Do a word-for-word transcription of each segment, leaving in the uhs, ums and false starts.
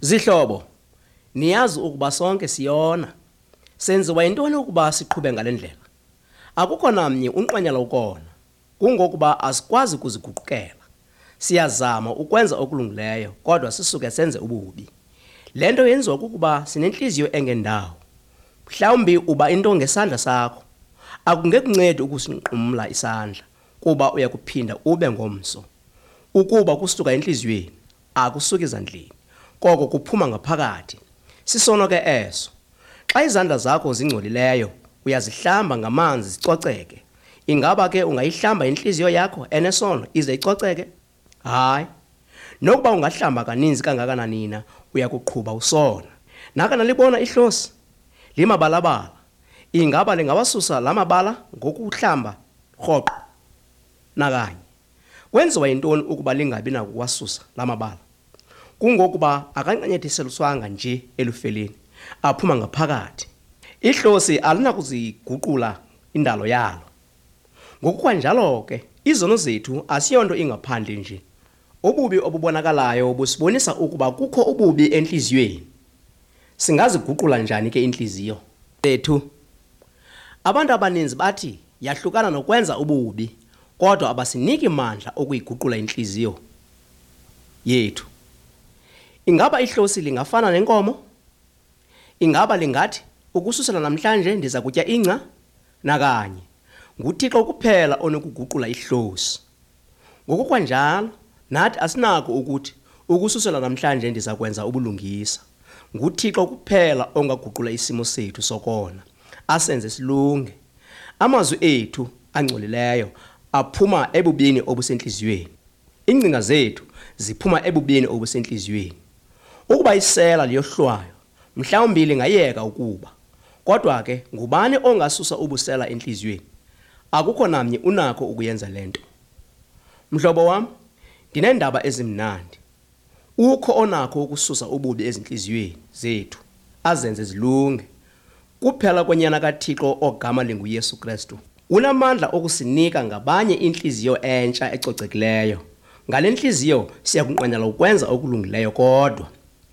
Zihlobo, niyazi ukuba sonke siyona. Senziwa yintoni ukuba siqhube ngalendlela? Akukho namnye unqanyala ukona. Kungokuba asikwazi ukuziguqukela. Siyazama ukwenza okulungileyo kodwa sisuke senze ububi. Lento yenziwa kukuba sinenhliziyo engendawo. Mhlawumbi uba into ngesandla sakho, akungekuncedi ukusinqumla isandla kuba uyakuphinda ube ngomso. Ukuba kusuka enhliziyweni, akusuki ezandleni, koko kuphuma ngaphakathi. Sisono ke eso. Xa izandla zakho zingcolileyo, uyazihlamba ngamanzi zicoceke. Ingaba ke ungayihlamba inhliziyo yakho enesono ize icoceke? Hayi. Nokuba ungahlamba kaninzi kangakanani nina, uyakuqhuba usona. Naka nalibona ihlosi limabalabala. Ingaba lingawasusa lamabala ngokuhlamba rhoqo nakanye. Kwenziwa yintoni ukuba lingabi nakuwasusa lamabala? Kungokuba akanqanyathiselwanga nje elufeleni, aphuma ngaphakathi. Ihlosi alinakuziguqula indalo yalo. Ngokwanjalo ke, izono zethu asiyonto ingaphandle nje. Ububi obubonakalayo busibonisa ukuba kukho ububi enhliziyweni. Singaziguqula njani ke inhliziyo zethu? Abantu abaninzi bathi yahlukana nokwenza ububi, kodwa abasiniki mandla okuyiguqula inhliziyo yethu. Ingaba ihlosi lingafana nenkomo? Ingaba lingathi ukususela namhlanje ndiza kutya ingca nakanye? NguThixo kuphela onokuguqula ihlosi. Ngokukwanjalo, nathi asinako ukuthi ukususela namhlanje ndiza kwenza ubulungisa. NguThixo kuphela ongaguqula isimo sethu sokona, asenze silunge. Amazwi ethu angcolileyo aphuma ebubini obusenhliziyweni. Ingcinga zethu ziphuma ebubini obusenhliziyweni. Ukuba isela liyohlwayo, mhlawumbi lingayeka ukuba. Kodwa ke ngubani ongasusa ubusela enhliziyweni? Akukho namnye unako ukuyenza lento. Mhlobo wami, ndinendaba ezimnandi. Ukho onako ukususa ububi ezinhliziyweni zethu, azenze zilunge. Kuphela kwenyana kaThixo ogama linguYesu Kristu. Unamandla okusinika ngabanye inhliziyo entsha ecocekileyo. Ngale nhliziyo siyakunqanyela ukwenza okulungileyo kodwa.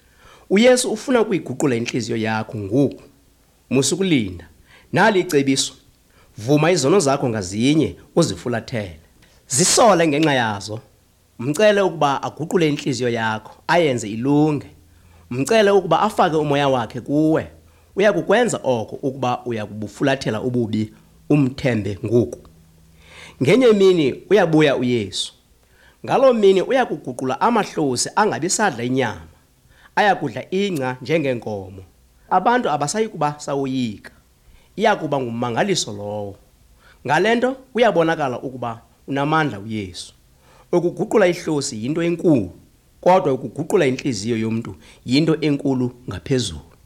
uYesu ufuna ukuyiguqula inhliziyo yakho ngoku. Musukulinda. Nali icebiso. Vuma izono zakho ngazinye uzifulathele. Zisole ngenxa yazo. Mcele ukuba aguqule inhliziyo yakho, ayenze ilunge. Mcele ukuba afake umoya wakhe kuwe. Uyakukwenza oko ukuba uyakubufulathela ububi, umthembe ngoku. Ngenye imini uyabuya uYesu. Ngalo mini uyakuguqula amahlosi angabisadla inyama. Ayakudla ingca njengenkomo. Abantu abasayikuba sawuyika. Iyakuba ngumangaliso lowo. Ngalento uyabonakala ukuba unamandla uYesu. Ukuguqula ihlosi yinto enkulu, kodwa ukuguqula inhliziyo yomuntu yinto enkulu ngaphezulu.